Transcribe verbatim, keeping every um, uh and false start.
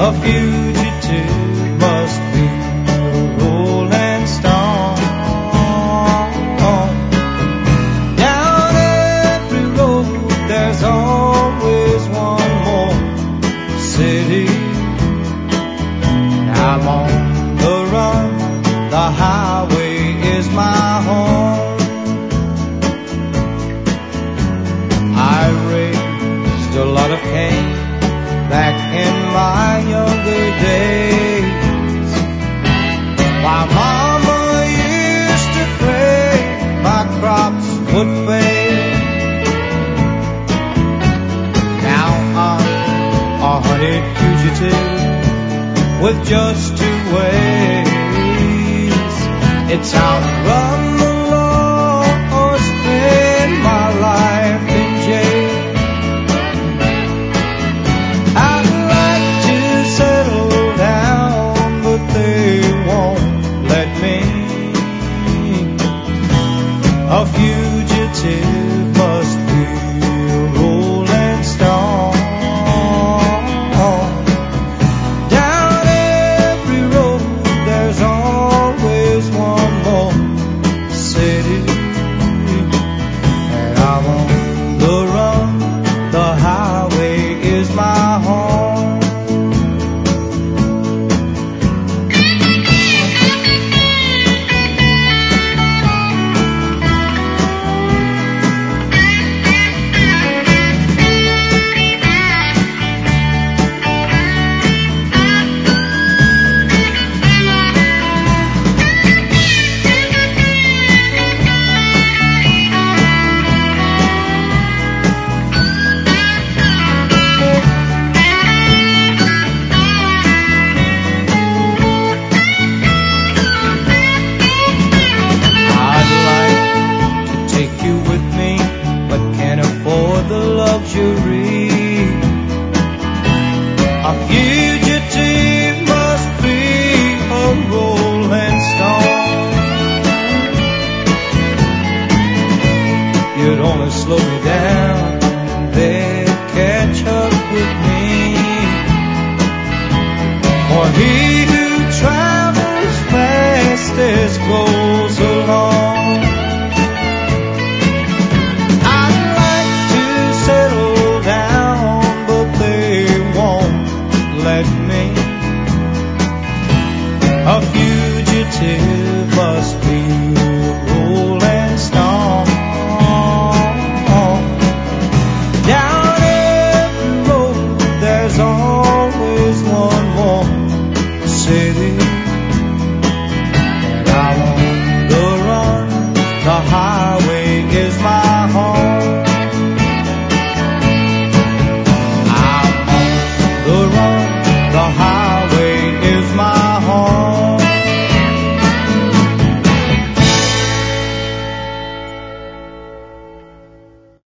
A fugitive must be a rolling stone. Down every road there's always one more city. I'm on the run, the highway is my home. I raised a lot of Cain back in my younger days. My mama used to pray my crops would fail. Now I'm a honey fugitive with just two ways. It's outrun the law or spend my life in jail. I'd like to settle down, but they won't let me. A fugitive must be a rolling stone. Down every road there's always one more city. And I'm on the run, the highway is my home. I'd like to take you with me, but can't afford the luxury. A fugitive must be a rolling stone. You'd only slow me down, then catch up with me. For he who travels fastest goes